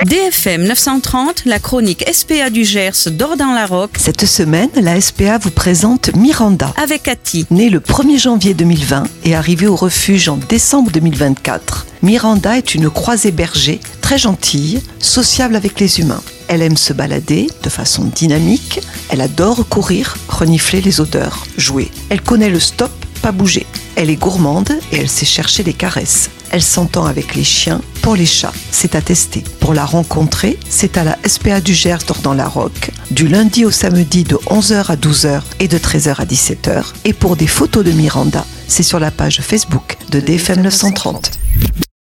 DFM 930, la chronique SPA du Gers d'Ordan-la-Roque. Cette semaine, la SPA vous présente Miranda. Avec Cathy. Née le 1er janvier 2020 et arrivée au refuge en décembre 2024, Miranda est une croisée berger très gentille, sociable avec les humains. Elle aime se balader de façon dynamique, elle adore courir, renifler les odeurs, jouer. Elle connaît le stop, pas bouger. Elle est gourmande et elle sait chercher les caresses. Elle s'entend avec les chiens. Pour les chats, c'est à tester. Pour la rencontrer, c'est à la SPA du Gers d'Ordan-la-Roque, du lundi au samedi de 11h à 12h et de 13h à 17h. Et pour des photos de Miranda, c'est sur la page Facebook de DFM 930.